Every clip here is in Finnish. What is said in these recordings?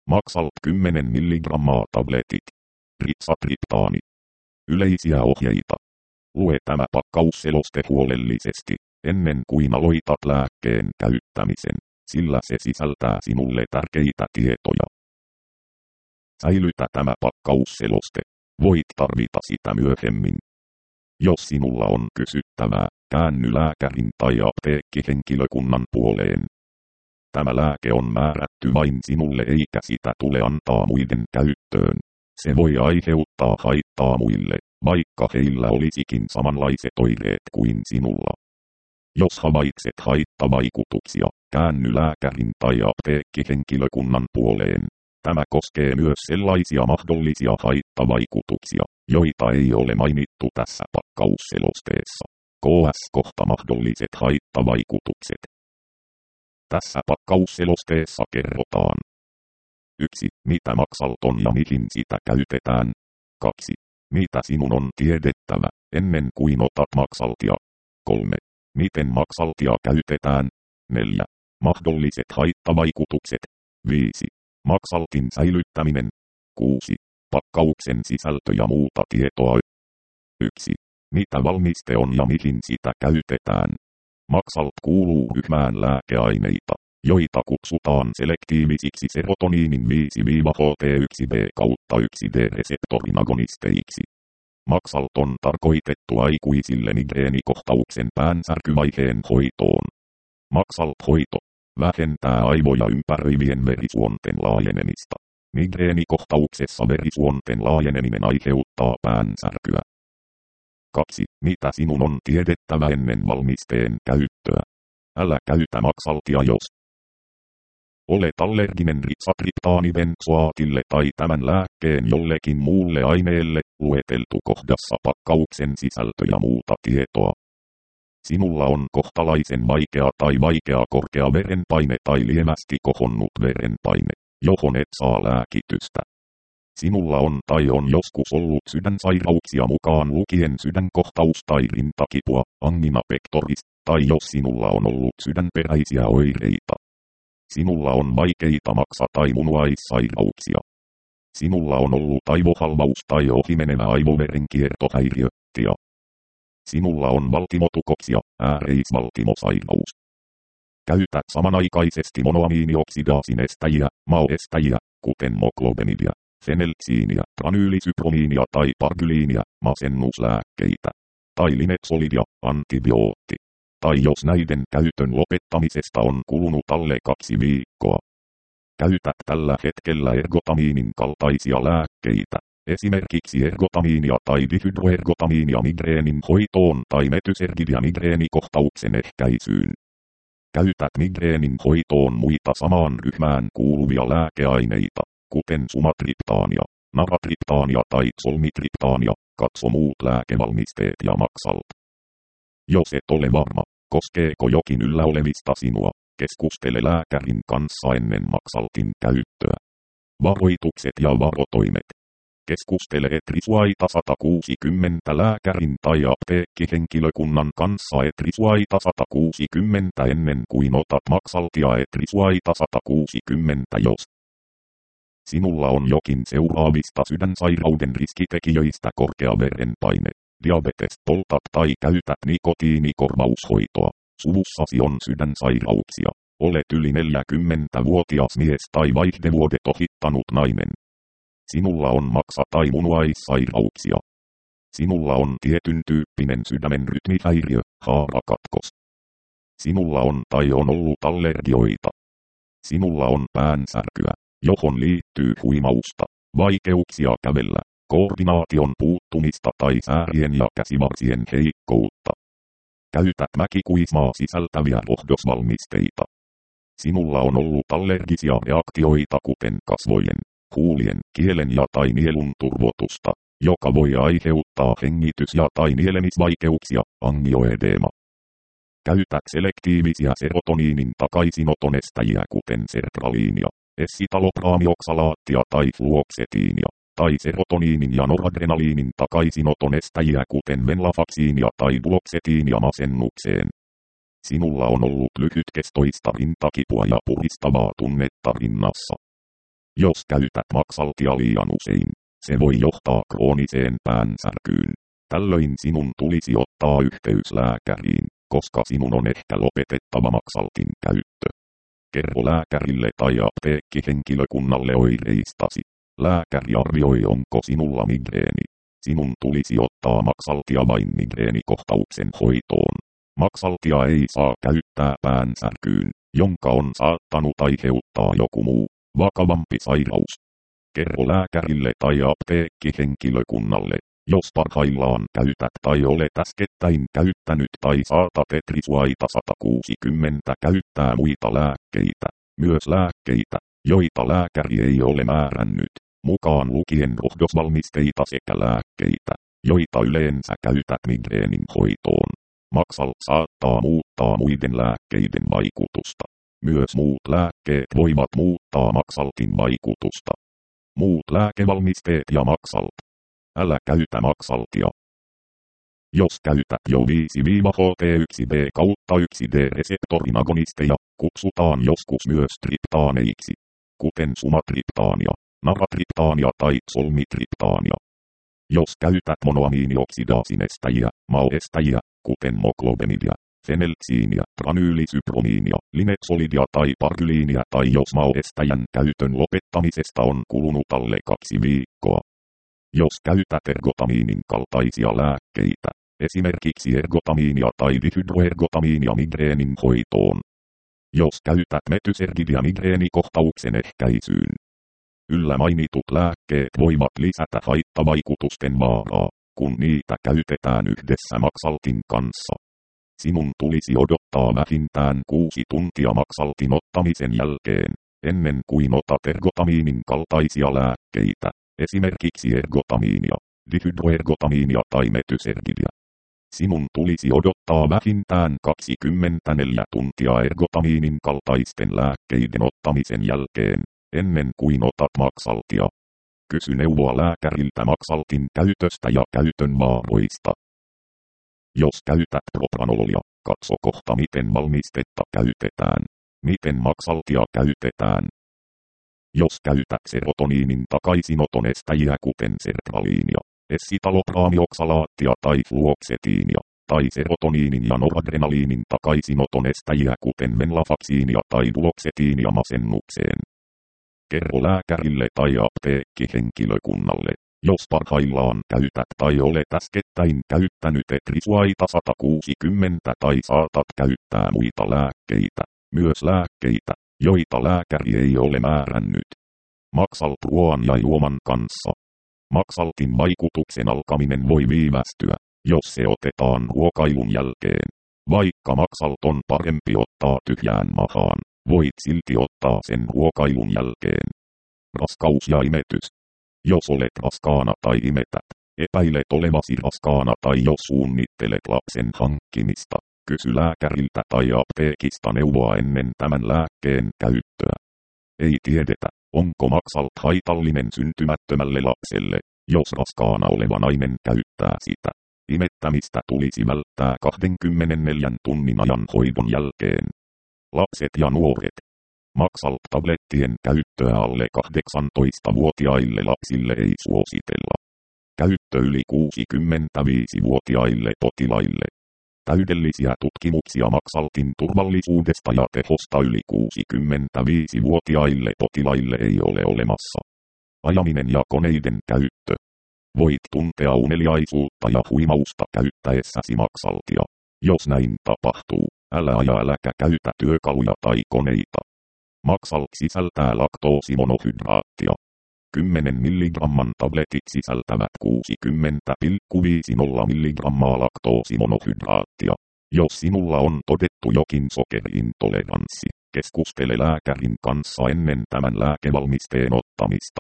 Maxalt 10 milligrammaa tabletit. Rizatriptaani. Yleisiä ohjeita. Lue tämä pakkausseloste huolellisesti, ennen kuin aloitat lääkkeen käyttämisen, sillä se sisältää sinulle tärkeitä tietoja. Säilytä tämä pakkausseloste. Voit tarvita sitä myöhemmin. Jos sinulla on kysyttävää, käänny lääkärin tai apteekkihenkilökunnan puoleen. Tämä lääke on määrätty vain sinulle eikä sitä tule antaa muiden käyttöön. Se voi aiheuttaa haittaa muille, vaikka heillä olisikin samanlaiset oireet kuin sinulla. Jos havaitset haittavaikutuksia, käänny lääkärin tai apteekkihenkilökunnan puoleen. Tämä koskee myös sellaisia mahdollisia haittavaikutuksia, joita ei ole mainittu tässä pakkausselosteessa. KS-kohta mahdolliset haittavaikutukset. Tässä pakkausselosteessa kerrotaan. 1. Mitä Maxalt on ja mihin sitä käytetään. 2. Mitä sinun on tiedettävä, ennen kuin otat Maxaltia. 3. Miten Maxaltia käytetään. 4. Mahdolliset haittavaikutukset. 5. Maxaltin säilyttäminen. 6. Pakkauksen sisältö ja muuta tietoa. 1. Mitä valmiste on ja mihin sitä käytetään. Maxalt kuuluu ryhmään lääkeaineita, joita kutsutaan selektiivisiksi serotoniinin 5-HT1B/1D-reseptorin agonisteiksi. Maxalt on tarkoitettu aikuisille migreenikohtauksen päänsärkyvaiheen hoitoon. Maxalt-hoito vähentää aivoja ympäröivien verisuonten laajenemista. Migreenikohtauksessa verisuonten laajeneminen aiheuttaa päänsärkyä. 2. Mitä sinun on tiedettävä ennen valmisteen käyttöä. Älä käytä Maxaltia jos olet allerginen rizatriptaanibenzoaatille tai tämän lääkkeen jollekin muulle aineelle, lueteltu kohdassa pakkauksen sisältö ja muuta tietoa. Sinulla on kohtalaisen vaikea tai vaikea korkea verenpaine tai lievästi kohonnut verenpaine, johon et saa lääkitystä. Sinulla on tai on joskus ollut sydänsairauksia mukaan lukien sydänkohtaus tai rintakipua, angina pectoris, tai jos sinulla on ollut sydänperäisiä oireita. Sinulla on vaikeita maksa- tai munuaissairauksia. Sinulla on ollut aivohalvaus tai ohimenevä aivoverenkiertohäiriö, TIA. Sinulla on valtimotukoksia, ääreisvaltimosairaus. Käytät samanaikaisesti monoamiinioksidaasin estäjiä, MAO-estäjiä, kuten moklobemidia, fenelksiiniä, tranyylisypromiinia tai pargyliinia, masennuslääkkeitä, tai linetsolidia, antibiootti. Tai jos näiden käytön lopettamisesta on kulunut alle 2 viikkoa. Käytät tällä hetkellä ergotamiinin kaltaisia lääkkeitä, esimerkiksi ergotamiinia tai dihydroergotamiinia migreenin hoitoon tai metysergidia migreenikohtauksen ehkäisyyn. Käytät migreenin hoitoon muita samaan ryhmään kuuluvia lääkeaineita, kuten sumatriptaania, naratriptaania tai solmitriptaania, katso muut lääkevalmisteet ja Maxalt. Jos et ole varma, koskeeko jokin yllä olevista sinua, keskustele lääkärin kanssa ennen Maxaltin käyttöä. Varoitukset ja varotoimet. Keskustele Etrisuaita 160 lääkärin tai apteekkihenkilökunnan kanssa Etrisuaita 160 ennen kuin otat Maxaltia Etrisuaita 160 jos sinulla on jokin seuraavista sydänsairauden riskitekijöistä korkea verenpaine, diabetes, poltat tai käytät nikotiinikorvaushoitoa, suvussasi on sydänsairauksia, olet yli 40-vuotias mies tai vaihdevuodet ohittanut nainen. Sinulla on maksa- tai munuaissairauksia. Sinulla on tietyn tyyppinen sydämen rytmihäiriö, haarakatkos. Sinulla on tai on ollut allergioita. Sinulla on päänsärkyä, johon liittyy huimausta, vaikeuksia kävellä, koordinaation puuttumista tai säärien ja käsivarsien heikkoutta. Käytät mäkikuismaa sisältäviä rohdosvalmisteita. Sinulla on ollut allergisia reaktioita kuten kasvojen, huulien, kielen ja tai nielun turvotusta, joka voi aiheuttaa hengitys- ja tai nielemisvaikeuksia, angioedeema. Käytät selektiivisiä serotoniinin takaisinoton estäjiä kuten sertraliinia, esitalopraamioksalaattia tai fluoksetiinia, tai serotoniinin ja noradrenaliinin takaisinoton estäjiä kuten venlafaksiinia tai duloksetiinia masennukseen. Sinulla on ollut lyhytkestoista rintakipua ja puristavaa tunnetta rinnassa. Jos käytät maksaltia liian usein, se voi johtaa krooniseen päänsärkyyn. Tällöin sinun tulisi ottaa yhteys lääkäriin, koska sinun on ehkä lopetettava maksaltin käyttö. Kerro lääkärille tai apteekkihenkilökunnalle oireistasi. Lääkäri arvioi, onko sinulla migreeni. Sinun tulisi ottaa maksaltia vain migreenikohtauksen hoitoon. Maksaltia ei saa käyttää päänsärkyyn, jonka on saattanut aiheuttaa joku muu, vakavampi sairaus. Kerro lääkärille tai apteekkihenkilökunnalle, jos parhaillaan käytät tai olet äskettäin käyttänyt tai saatat etrisuaita 160 käyttää muita lääkkeitä, myös lääkkeitä, joita lääkäri ei ole määrännyt, mukaan lukien rohdosvalmisteita sekä lääkkeitä, joita yleensä käytät migreenin hoitoon. Maksal saattaa muuttaa muiden lääkkeiden vaikutusta. Myös muut lääkkeet voivat muuttaa maksaltin vaikutusta. Muut lääkevalmisteet ja maksalt. Älä käytä maksaltia. Jos käytät jo 5-HT1B/1D-reseptorin agonisteja, kutsutaan joskus myös triptaaneiksi, kuten sumatriptaania, naratriptaania tai solmitriptaania. Jos käytät monoamiinioksidaasin estäjiä, MAO-estäjiä, kuten moklobemidia, fenelksiiniä, tranyylisypromiinia, linexolidia tai parkyliiniä tai jos MAO-estäjän käytön lopettamisesta on kulunut alle 2 viikkoa. Jos käytät ergotamiinin kaltaisia lääkkeitä, esimerkiksi ergotamiinia tai dihydroergotamiinia migreenin hoitoon. Jos käytät metysergidia migreenikohtauksen ehkäisyyn. Yllä mainitut lääkkeet voivat lisätä haittavaikutusten vaaraa, kun niitä käytetään yhdessä maksaltin kanssa. Sinun tulisi odottaa vähintään 6 tuntia maksaltin ottamisen jälkeen, ennen kuin otat ergotamiinin kaltaisia lääkkeitä, esimerkiksi ergotamiinia, dihydroergotamiinia tai metysergidia. Sinun tulisi odottaa vähintään 24 tuntia ergotamiinin kaltaisten lääkkeiden ottamisen jälkeen, ennen kuin otat maksaltia. Kysy neuvoa lääkäriltä maksaltin käytöstä ja käytön vaaroista. Jos käytät propranolia, katso kohta miten valmistetta käytetään. Miten maksaltia käytetään. Jos käytät serotoniinin takaisinoton estäjiä kuten sertraliinia, esitalopraamioksalaattia tai fluoksetiinia, tai serotoniinin ja noradrenaliinin takaisinoton estäjiä kuten venlafaksiinia tai duloksetiinia masennukseen. Kerro lääkärille tai apteekkihenkilökunnalle, jos parhaillaan käytät tai olet äskettäin käyttänyt etrisuaita 160 tai saatat käyttää muita lääkkeitä, myös lääkkeitä, joita lääkäri ei ole määrännyt. Maksalt ruoan ja juoman kanssa. Maksaltin vaikutuksen alkaminen voi viivästyä, jos se otetaan ruokailun jälkeen. Vaikka maksalt on parempi ottaa tyhjään mahaan, voit silti ottaa sen ruokailun jälkeen. Raskaus ja imetys. Jos olet raskaana tai imetät, epäilet olevasi raskaana tai jos suunnittelet lapsen hankkimista, kysy lääkäriltä tai apteekista neuvoa ennen tämän lääkkeen käyttöä. Ei tiedetä, onko maksalt haitallinen syntymättömälle lapselle, jos raskaana oleva nainen käyttää sitä. Imettämistä tulisi välttää 24 tunnin ajan hoidon jälkeen. Lapset ja nuoret. Maksalt-tablettien käyttöä alle 18-vuotiaille lapsille ei suositella. Käyttö yli 65-vuotiaille potilaille. Täydellisiä tutkimuksia maksaltin turvallisuudesta ja tehosta yli 65-vuotiaille potilaille ei ole olemassa. Ajaminen ja koneiden käyttö. Voit tuntea uneliaisuutta ja huimausta käyttäessäsi maksaltia. Jos näin tapahtuu, älä aja äläkä käytä työkaluja tai koneita. Maksalt sisältää laktoosimonohydraattia. 10 mg tabletit sisältävät 60,50 mg laktoosimonohydraattia. Jos sinulla on todettu jokin sokeriintoleranssi, keskustele lääkärin kanssa ennen tämän lääkevalmisteen ottamista.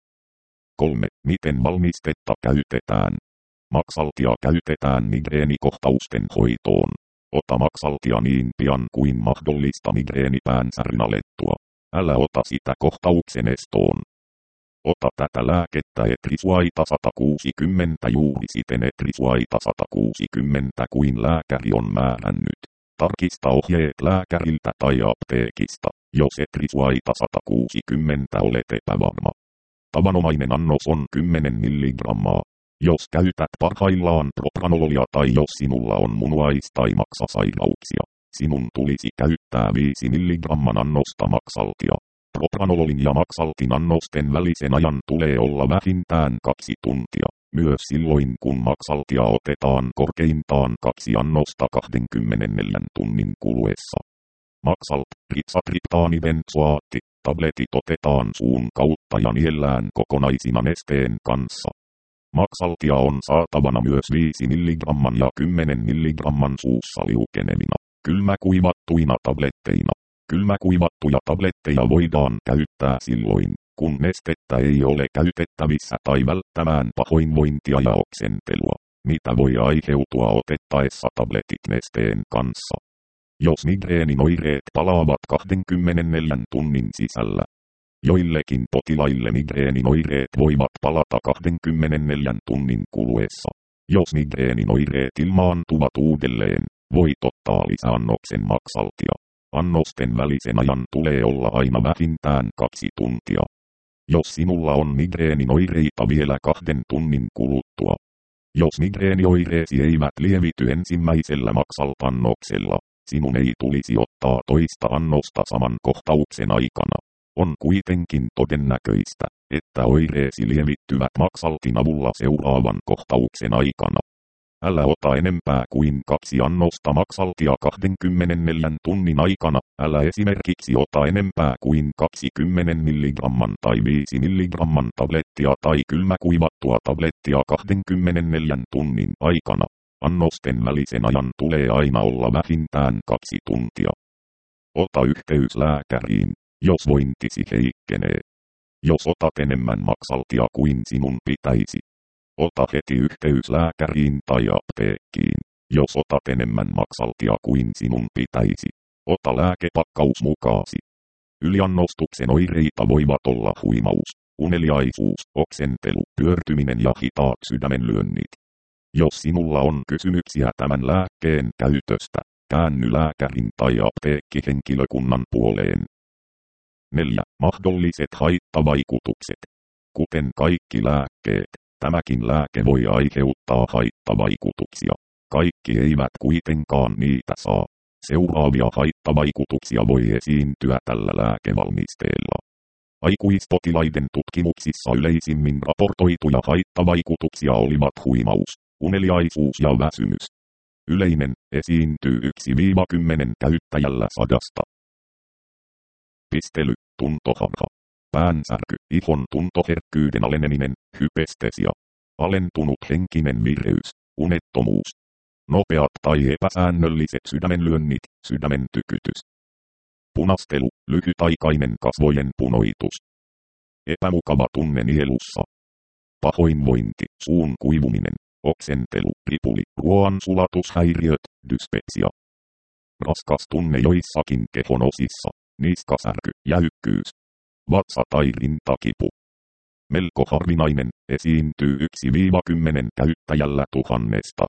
3. Miten valmistetta käytetään? Maksaltia käytetään migreenikohtausten hoitoon. Ota maksaltia niin pian kuin mahdollista migreenipäänsäryn alettua. Älä ota sitä kohtauksen estoon. Ota tätä lääkettä etrisuaita 160 juuri siten etrisuaita 160 kuin lääkäri on määrännyt. Tarkista ohjeet lääkäriltä tai apteekista. Jos etrisuaita 160 olet epävarma. Tavanomainen annos on 10 milligrammaa. Jos käytät parhaillaan propranololia tai jos sinulla on munuais- tai maksasairauksia, sinun tulisi käyttää 5 milligramman annosta maksaltia. Propranololin ja maksaltin annosten välisen ajan tulee olla vähintään 2 tuntia, myös silloin kun maksaltia otetaan korkeintaan 2 annosta 24 tunnin kuluessa. Maksalt, rizatriptaanibenzoaatti, tabletit otetaan suun kautta ja niellään kokonaisina nesteen kanssa. Maksaltia on saatavana myös 5 milligramman ja 10 milligramman suussa liukenevina, kylmäkuivattuina tabletteina. Kylmäkuivattuja tabletteja voidaan käyttää silloin, kun nestettä ei ole käytettävissä tai välttämään pahoinvointia ja oksentelua, mitä voi aiheutua otettaessa tabletit nesteen kanssa. Jos migreenin oireet palaavat 24 tunnin sisällä. Joillekin potilaille migreenin oireet voivat palata 24 tunnin kuluessa. Jos migreenin oireet ilmaantuvat uudelleen, voit ottaa lisäannoksen maksaltia. Annosten välisen ajan tulee olla aina vähintään 2 tuntia. Jos sinulla on migreenin oireita vielä 2 tunnin kuluttua. Jos migreenioireesi eivät lievity ensimmäisellä maksaltannoksella, sinun ei tulisi ottaa toista annosta saman kohtauksen aikana. On kuitenkin todennäköistä, että oireesi lievittyvät maksaltin avulla seuraavan kohtauksen aikana. Älä ota enempää kuin 2 annosta maksaltia 24 tunnin aikana, älä esimerkiksi ota enempää kuin 20 milligramman tai 5 milligramman tablettia tai kylmäkuivattua tablettia 24 tunnin aikana. Annosten välisen ajan tulee aina olla vähintään 2 tuntia. Ota yhteys lääkäriin, jos vointisi heikkenee. Jos otat enemmän maksaltia kuin sinun pitäisi. Ota heti yhteys lääkäriin tai apteekkiin, jos otat enemmän maksaltia kuin sinun pitäisi. Ota lääkepakkaus mukaasi. Yliannostuksen oireita voivat olla huimaus, uneliaisuus, oksentelu, pyörtyminen ja hitaat sydämenlyönnit. Jos sinulla on kysymyksiä tämän lääkkeen käytöstä, käänny lääkärin tai apteekkihenkilökunnan puoleen. 4. Mahdolliset haittavaikutukset. Kuten kaikki lääkkeet, tämäkin lääke voi aiheuttaa haittavaikutuksia. Kaikki eivät kuitenkaan niitä saa. Seuraavia haittavaikutuksia voi esiintyä tällä lääkevalmisteella. Aikuispotilaiden tutkimuksissa yleisimmin raportoituja haittavaikutuksia olivat huimaus, uneliaisuus ja väsymys. Yleinen, esiintyy 1-10 käyttäjällä 100. Pistely, tuntoharha, päänsärky, ihon tuntoherkkyyden aleneminen, hypestesia, alentunut henkinen vireys, unettomuus, nopeat tai epäsäännölliset sydämenlyönnit, sydämen tykytys, punastelu, lyhytaikainen kasvojen punoitus, epämukava tunne nielussa, pahoinvointi, suun kuivuminen, oksentelu, ripuli, ruoansulatushäiriöt, dyspepsia, raskas tunne joissakin kehon osissa, niskasärky, jäykkyys, vatsa- tai rintakipu. Melko harvinainen, esiintyy 1-10 käyttäjällä 1000.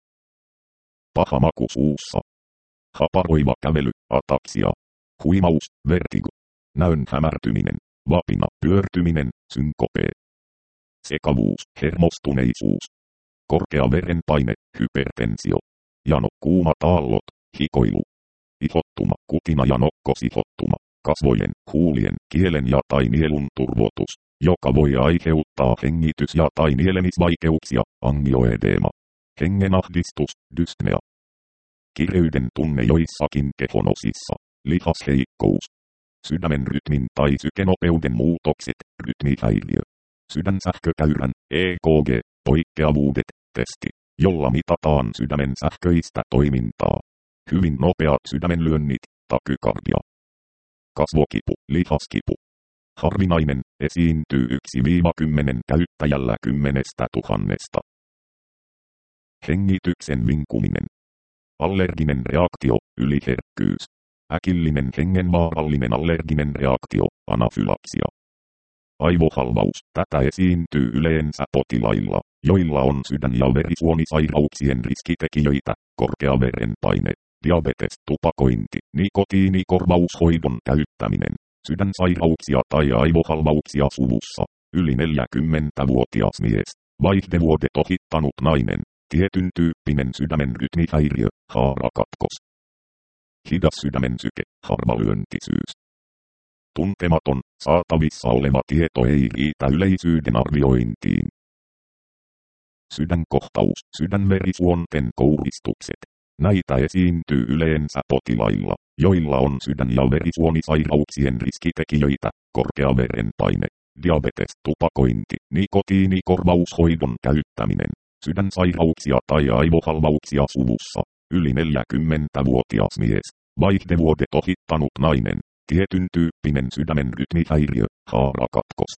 Paha maku suussa. Haparoiva kävely, ataksia. Huimaus, vertigo. Näön hämärtyminen, vapina, pyörtyminen, synkopee. Sekavuus, hermostuneisuus. Korkea verenpaine, hypertensio. Jano, kuumat aallot, hikoilu. Ihottuma, kutina ja nokkosihottuma. Kasvojen, huulien, kielen ja tai nielun turvotus, joka voi aiheuttaa hengitys- ja tai nielemisvaikeuksia, angioedeema. Hengenahdistus, dyspnea. Kireyden tunne joissakin kehonosissa, lihasheikkous. Sydämen rytmin tai sykenopeuden muutokset, rytmihäiriö. Sydänsähkökäyrän, EKG, poikkeavuudet, testi, jolla mitataan sydämen sähköistä toimintaa. Hyvin nopeat sydämenlyönnit, takykardia. Kasvokipu, lihaskipu. Harvinainen, esiintyy 1-10 käyttäjällä 10 000. Hengityksen vinkuminen. Allerginen reaktio, yliherkkyys. Äkillinen hengenvaarallinen allerginen reaktio, anafylaksia. Aivohalvaus, tätä esiintyy yleensä potilailla, joilla on sydän- ja verisuonisairauksien riskitekijöitä, korkea verenpaine, diabetes, tupakointi, nikotiinikorvaushoidon käyttäminen, sydänsairauksia tai aivohalvauksia suvussa, yli 40-vuotias mies, vaihdevuodet ohittanut nainen, tietyn tyyppinen sydämen rytmihäiriö, haarakatkos, hidas sydämen syke, harvalyöntisyys. Tuntematon, saatavissa oleva tieto ei riitä yleisyyden arviointiin. Sydänkohtaus, sydänverisuonten kouristukset. Näitä esiintyy yleensä potilailla, joilla on sydän- ja verisuonisairauksien riskitekijöitä, korkea verenpaine, diabetes, tupakointi, nikotiinikorvaushoidon käyttäminen, sydänsairauksia tai aivohalvauksia suvussa, yli 40-vuotias mies, vaihdevuodet ohittanut nainen, tietyn tyyppinen sydämen rytmihäiriö, haarakatkos.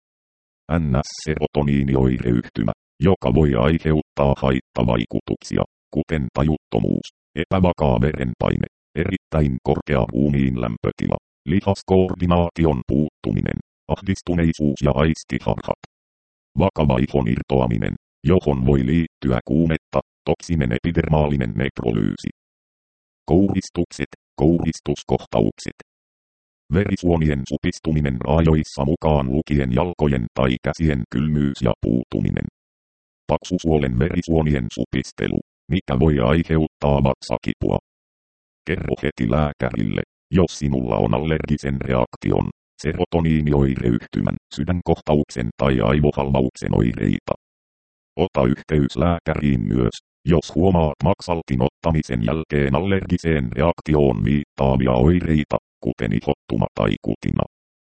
NS-serotoniinioireyhtymä, joka voi aiheuttaa haittavaikutuksia, kuten tajuttomuus, epävakaa verenpaine, erittäin korkea ruumiin lämpötila, lihaskoordinaation puuttuminen, ahdistuneisuus ja aistiharhat. Vakava ihon irtoaminen, johon voi liittyä kuumetta, toksinen epidermaalinen nekrolyysi. Kouristukset, kouristuskohtaukset. Verisuonien supistuminen raajoissa mukaan lukien jalkojen tai käsien kylmyys ja puutuminen. Paksusuolen verisuonien supistelu, mikä voi aiheuttaa vatsakipua. Kerro heti lääkärille, jos sinulla on allergisen reaktion, serotoniinioireyhtymän, sydänkohtauksen tai aivohalvauksen oireita. Ota yhteys lääkäriin myös, jos huomaat maksaltin ottamisen jälkeen allergiseen reaktioon viittaavia oireita, kuten ihottuma tai kutina.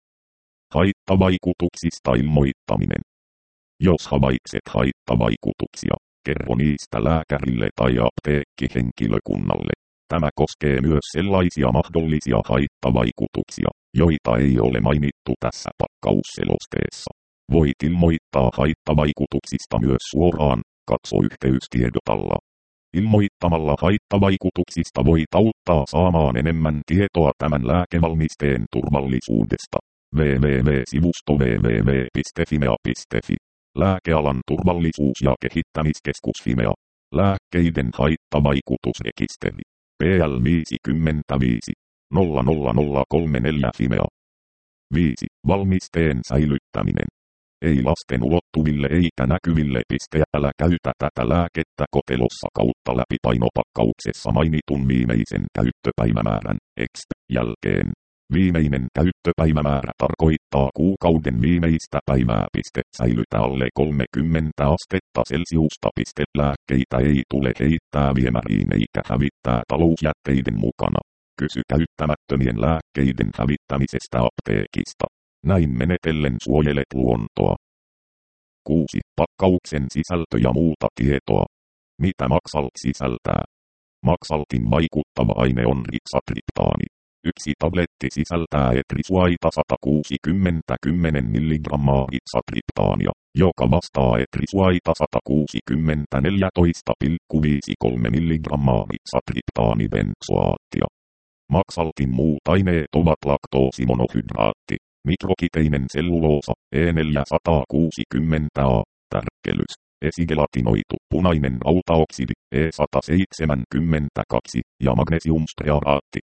Haittavaikutuksista ilmoittaminen. Jos havaitset haittavaikutuksia, kerro niistä lääkärille tai apteekkihenkilökunnalle. Tämä koskee myös sellaisia mahdollisia haittavaikutuksia, joita ei ole mainittu tässä pakkausselosteessa. Voit ilmoittaa haittavaikutuksista myös suoraan, katso yhteystiedot alla. Ilmoittamalla haittavaikutuksista voit auttaa saamaan enemmän tietoa tämän lääkevalmisteen turvallisuudesta. www.sivusto www.fimea.fi. Lääkealan turvallisuus- ja kehittämiskeskus Fimea. Lääkkeiden haittavaikutusrekisteri. PL 55 00034 Fimea. 5. Valmisteen säilyttäminen. Ei lasten ulottuville eikä näkyville. Älä käytä tätä lääkettä kotelossa kautta läpi painopakkauksessa mainitun viimeisen käyttöpäivämäärän jälkeen. Viimeinen käyttöpäivämäärä tarkoittaa kuukauden viimeistä päivää. Säilytä alle 30 astetta Celsiusta. Lääkkeitä ei tule heittää viemäriin eikä hävittää talousjätteiden mukana. Kysy käyttämättömien lääkkeiden hävittämisestä apteekista. Näin menetellen suojelet luontoa. 6. Pakkauksen sisältö ja muuta tietoa. Mitä Maxalt sisältää? Maxaltin vaikuttava aine on rizatriptaani. Yksi tabletti sisältää etrisuaita 160 10 mg rizatriptaania, joka vastaa etrisuaita 160 14,53 mg rizatriptaanibenzoaattia. Maxaltin muut aineet ovat laktoosimonohydraatti, mikrokiteinen selluloosa, E460A, tärkkelys, esigelatinoitu punainen rautaoksidi, E172 ja magnesiumstearaatti,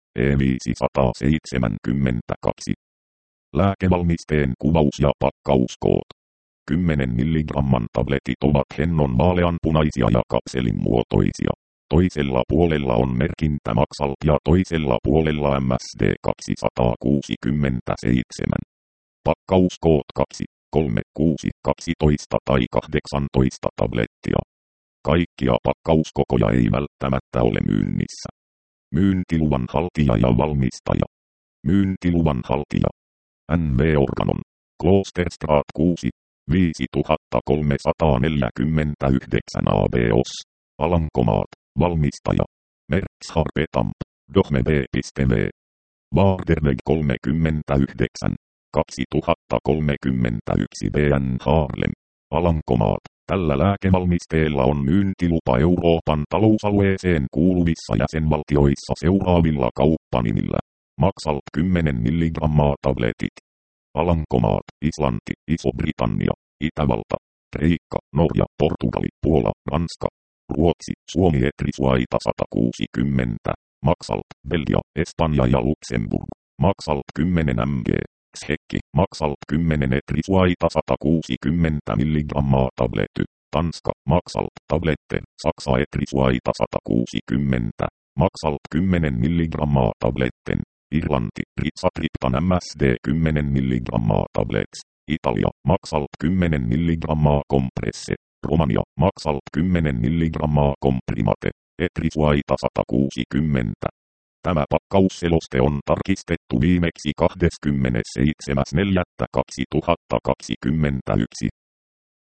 E572. Lääkevalmisteen kuvaus ja pakkauskoot. 10 mg tabletit ovat hennon vaaleanpunaisia ja kapselin muotoisia. Toisella puolella on merkintä Maxalt ja toisella puolella MSD 267. Pakkauskoot 2, 3, 6, 12 tai 18 tablettia. Kaikkia pakkauskokoja ei välttämättä ole myynnissä. Myyntiluvan haltija ja valmistaja. Myyntiluvan haltija. NV Organon. Klosterstraat 6, 5349 ABOS. Alankomaat. Valmistaja. Merks Harpetamp. Dohme.v. Waarderweg 39. 2031 BN Haarlem. Alankomaat. Tällä lääkevalmisteella on myyntilupa Euroopan talousalueeseen kuuluvissa jäsenvaltioissa seuraavilla kauppanimillä. Maxalt 10 mg tabletit. Alankomaat, Islanti, Iso-Britannia, Itävalta, Kreikka, Norja, Portugali, Puola, Ranska, Ruotsi, Suomi etrisuaita 160. Maxalt, Belgia, Espanja ja Luxemburg. Maxalt 10 mg. Tsekki, Maxalt 10 etrisuaita 160 mg tabletty. Tanska, Maxalt tablette, Saksa etrisuaita 160. Maxalt 10 mg tabletten. Irlanti, Rizatriptan MSD 10 mg tablets. Italia, Maxalt 10 mg kompresse. Romania, Maxalt 10 mg komprimate. Etrisuaita 160. Tämä pakkausseloste on tarkistettu viimeksi 27.4.2021.